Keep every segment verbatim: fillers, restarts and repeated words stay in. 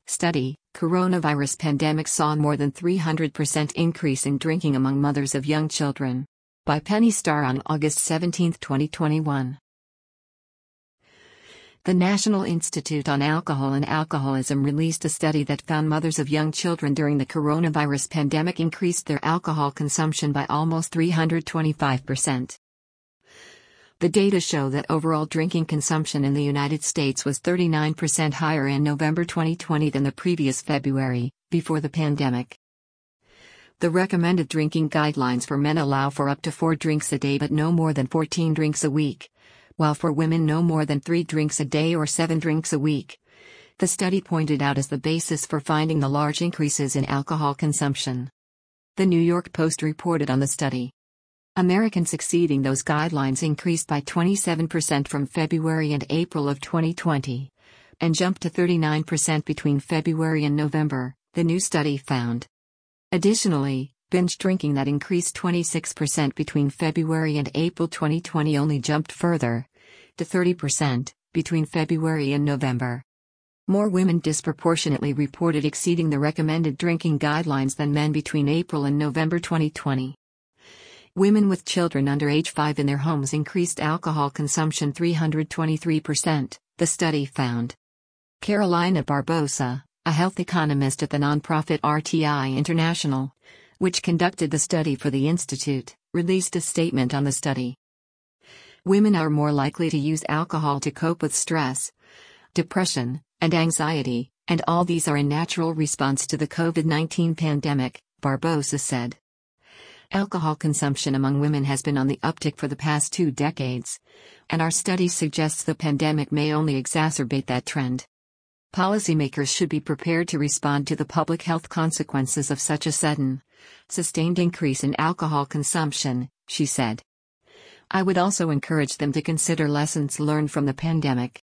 Study: Coronavirus pandemic saw more than three hundred percent increase in drinking among mothers of young children. By Penny Starr on August seventeenth, twenty twenty-one. The National Institute on Alcohol and Alcoholism released a study that found mothers of young children during the coronavirus pandemic increased their alcohol consumption by almost three hundred twenty-five percent. The data show that overall drinking consumption in the United States was thirty-nine percent higher in November twenty twenty than the previous February, before the pandemic. The recommended drinking guidelines for men allow for up to four drinks a day but no more than fourteen drinks a week, while for women no more than three drinks a day or seven drinks a week. The study pointed out as the basis for finding the large increases in alcohol consumption. The New York Post reported on the study. Americans exceeding those guidelines increased by twenty-seven percent from February and April of twenty twenty, and jumped to thirty-nine percent between February and November, the new study found. Additionally, binge drinking that increased twenty-six percent between February and April twenty twenty only jumped further, to thirty percent, between February and November. More women disproportionately reported exceeding the recommended drinking guidelines than men between April and November twenty twenty. Women with children under age five in their homes increased alcohol consumption three hundred twenty-three percent, the study found. Carolina Barbosa, a health economist at the nonprofit R T I International, which conducted the study for the Institute, released a statement on the study. Women are more likely to use alcohol to cope with stress, depression, and anxiety, and all these are a natural response to the COVID nineteen pandemic, Barbosa said. Alcohol consumption among women has been on the uptick for the past two decades, and our study suggests the pandemic may only exacerbate that trend. Policymakers should be prepared to respond to the public health consequences of such a sudden, sustained increase in alcohol consumption, she said. I would also encourage them to consider lessons learned from the pandemic.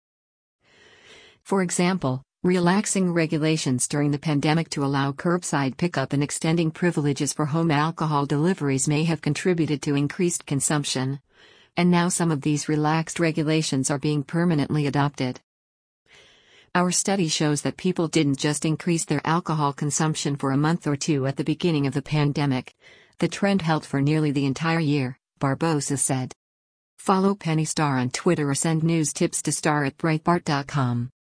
For example, relaxing regulations during the pandemic to allow curbside pickup and extending privileges for home alcohol deliveries may have contributed to increased consumption, and now some of these relaxed regulations are being permanently adopted. Our study shows that people didn't just increase their alcohol consumption for a month or two at the beginning of the pandemic. The trend held for nearly the entire year, Barbosa said. Follow Penny Starr on Twitter or send news tips to star at breitbart dot com.